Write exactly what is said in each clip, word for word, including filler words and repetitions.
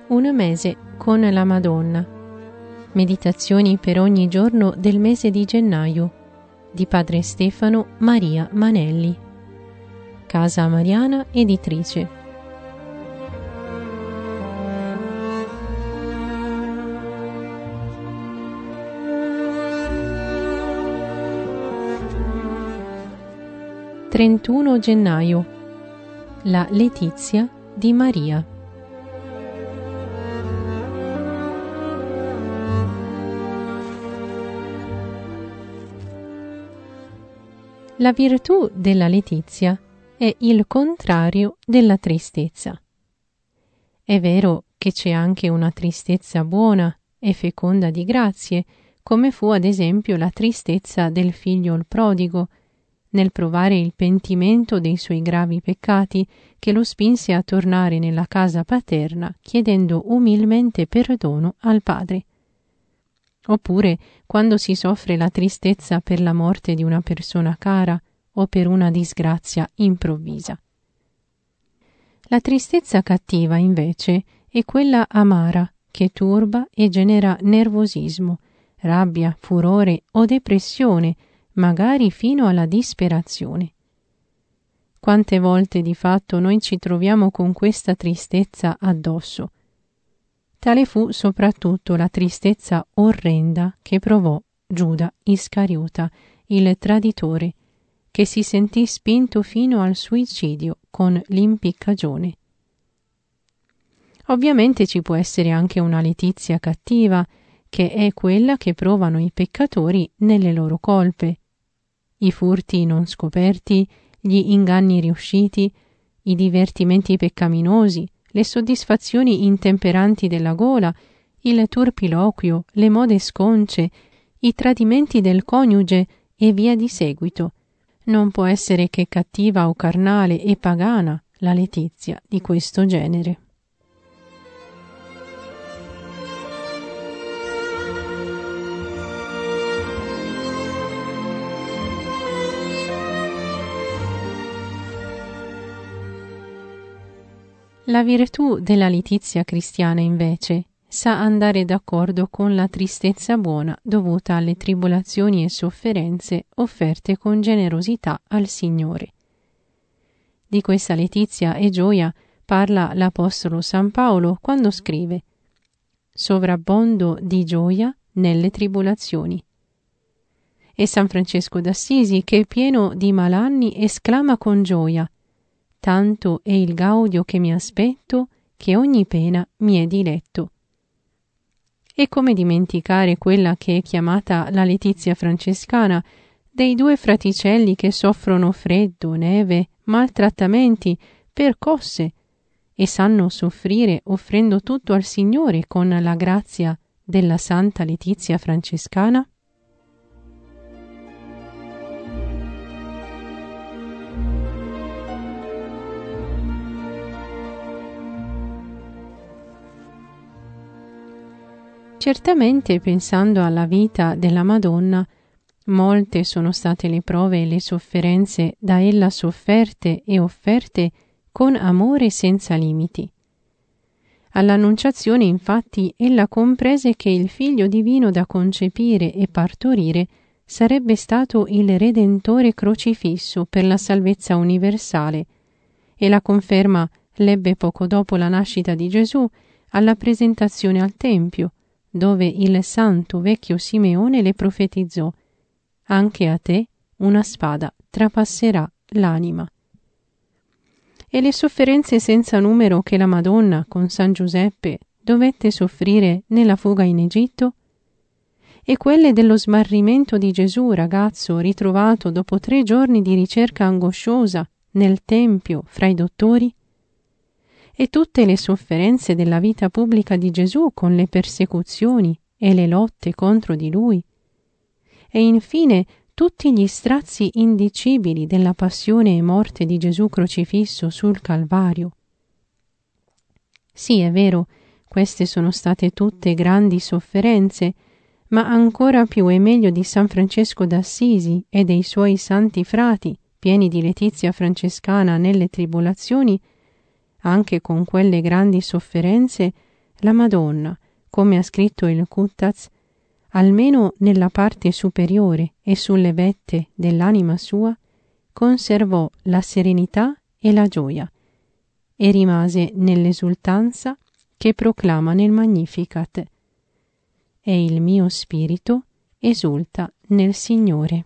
Un mese con la Madonna. Meditazioni per ogni giorno del mese di gennaio di Padre Stefano Maria Manelli. Casa Mariana Editrice. trentuno gennaio. La letizia di Maria. La virtù della letizia è il contrario della tristezza. È vero che c'è anche una tristezza buona e feconda di grazie, come fu ad esempio la tristezza del figlio il prodigo, nel provare il pentimento dei suoi gravi peccati che lo spinse a tornare nella casa paterna chiedendo umilmente perdono al padre. Oppure quando si soffre la tristezza per la morte di una persona cara o per una disgrazia improvvisa. La tristezza cattiva, invece, è quella amara, che turba e genera nervosismo, rabbia, furore o depressione, magari fino alla disperazione. Quante volte di fatto noi ci troviamo con questa tristezza addosso? Tale fu soprattutto la tristezza orrenda che provò Giuda Iscariota, il traditore, che si sentì spinto fino al suicidio con l'impiccagione. Ovviamente ci può essere anche una letizia cattiva, che è quella che provano i peccatori nelle loro colpe. I furti non scoperti, gli inganni riusciti, i divertimenti peccaminosi, le soddisfazioni intemperanti della gola, il turpiloquio, le mode sconce, i tradimenti del coniuge e via di seguito. Non può essere che cattiva o carnale e pagana la letizia di questo genere. La virtù della letizia cristiana, invece, sa andare d'accordo con la tristezza buona dovuta alle tribolazioni e sofferenze offerte con generosità al Signore. Di questa letizia e gioia parla l'Apostolo San Paolo quando scrive: «Sovrabbondo di gioia nelle tribolazioni». E San Francesco d'Assisi, che è pieno di malanni, esclama con gioia: «Tanto è il gaudio che mi aspetto, che ogni pena mi è diletto». E come dimenticare quella che è chiamata la letizia francescana, dei due fraticelli che soffrono freddo, neve, maltrattamenti, percosse e sanno soffrire offrendo tutto al Signore con la grazia della Santa Letizia francescana? Certamente, pensando alla vita della Madonna, molte sono state le prove e le sofferenze da ella sofferte e offerte con amore senza limiti. All'Annunciazione, infatti, ella comprese che il Figlio divino da concepire e partorire sarebbe stato il Redentore crocifisso per la salvezza universale, e la conferma l'ebbe poco dopo la nascita di Gesù alla presentazione al Tempio, dove il santo vecchio Simeone le profetizzò: «Anche a te una spada trapasserà l'anima». E le sofferenze senza numero che la Madonna con San Giuseppe dovette soffrire nella fuga in Egitto? E quelle dello smarrimento di Gesù, ragazzo ritrovato dopo tre giorni di ricerca angosciosa nel Tempio fra i dottori? E tutte le sofferenze della vita pubblica di Gesù con le persecuzioni e le lotte contro di lui? E infine tutti gli strazi indicibili della passione e morte di Gesù crocifisso sul Calvario? Sì, è vero, queste sono state tutte grandi sofferenze, ma ancora più e meglio di San Francesco d'Assisi e dei suoi santi frati, pieni di letizia francescana nelle tribolazioni, anche con quelle grandi sofferenze la Madonna, come ha scritto il Cuttaz, almeno nella parte superiore e sulle vette dell'anima sua, conservò la serenità e la gioia e rimase nell'esultanza che proclama nel Magnificat: e il mio spirito esulta nel Signore.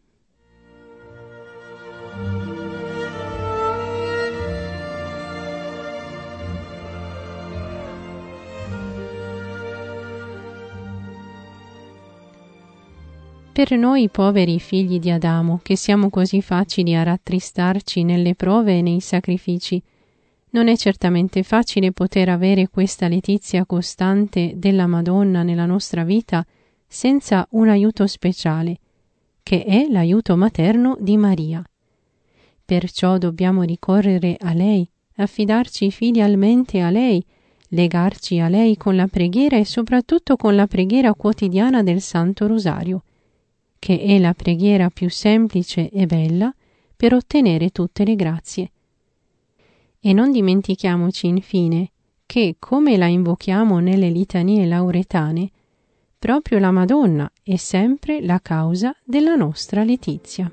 Per noi poveri figli di Adamo, che siamo così facili a rattristarci nelle prove e nei sacrifici, non è certamente facile poter avere questa letizia costante della Madonna nella nostra vita senza un aiuto speciale, che è l'aiuto materno di Maria. Perciò dobbiamo ricorrere a lei, affidarci filialmente a lei, legarci a lei con la preghiera e soprattutto con la preghiera quotidiana del Santo Rosario, che è la preghiera più semplice e bella per ottenere tutte le grazie. E non dimentichiamoci infine che, come la invochiamo nelle litanie lauretane, proprio la Madonna è sempre la causa della nostra letizia.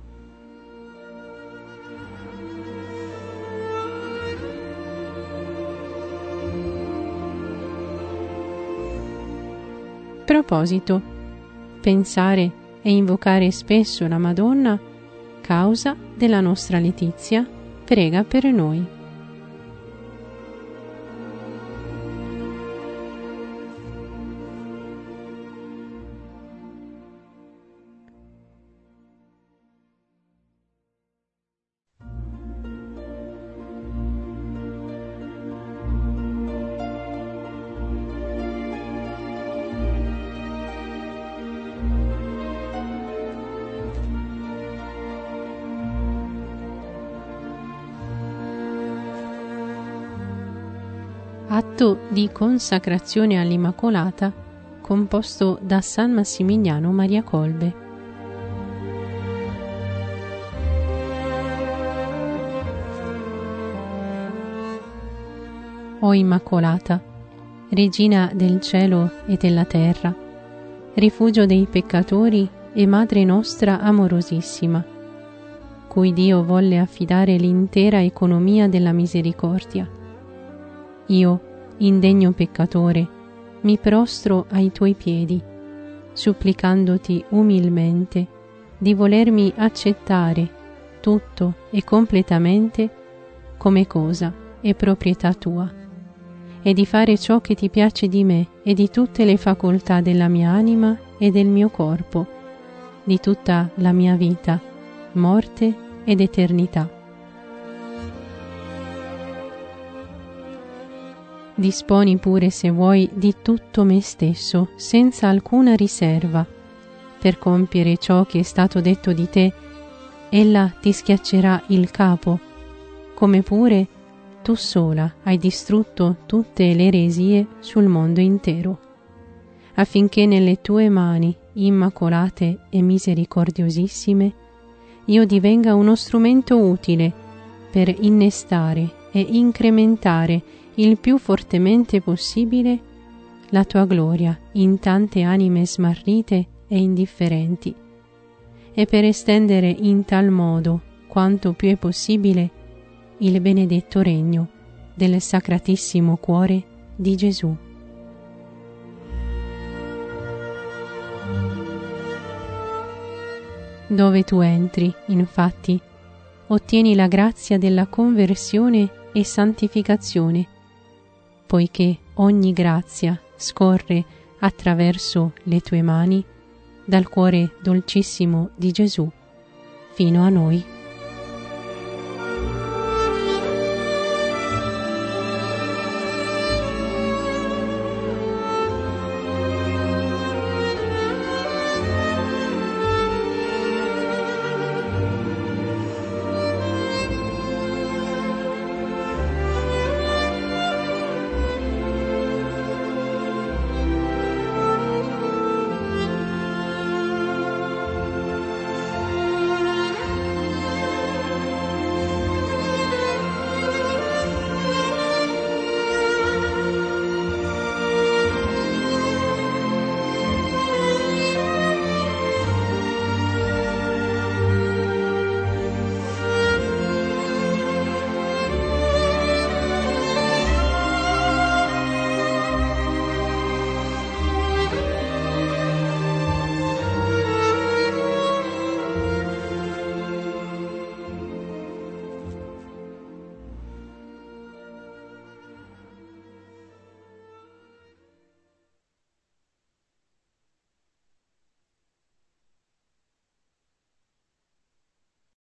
Proposito: pensare e invocare spesso la Madonna, causa della nostra letizia, prega per noi. Atto di consacrazione all'Immacolata composto da San Massimiliano Maria Kolbe. O Immacolata, Regina del cielo e della terra, rifugio dei peccatori e Madre nostra amorosissima, cui Dio volle affidare l'intera economia della misericordia, io, indegno peccatore, mi prostro ai tuoi piedi, supplicandoti umilmente di volermi accettare tutto e completamente come cosa e proprietà tua, e di fare ciò che ti piace di me e di tutte le facoltà della mia anima e del mio corpo, di tutta la mia vita, morte ed eternità. Disponi pure, se vuoi, di tutto me stesso, senza alcuna riserva, per compiere ciò che è stato detto di te. Ella ti schiaccerà il capo, come pure tu sola hai distrutto tutte le eresie sul mondo intero, affinché nelle tue mani, immacolate e misericordiosissime, io divenga uno strumento utile per innestare e incrementare il più fortemente possibile la tua gloria in tante anime smarrite e indifferenti, e per estendere in tal modo quanto più è possibile il benedetto regno del Sacratissimo Cuore di Gesù. Dove tu entri, infatti, ottieni la grazia della conversione e santificazione, poiché ogni grazia scorre attraverso le tue mani dal cuore dolcissimo di Gesù fino a noi.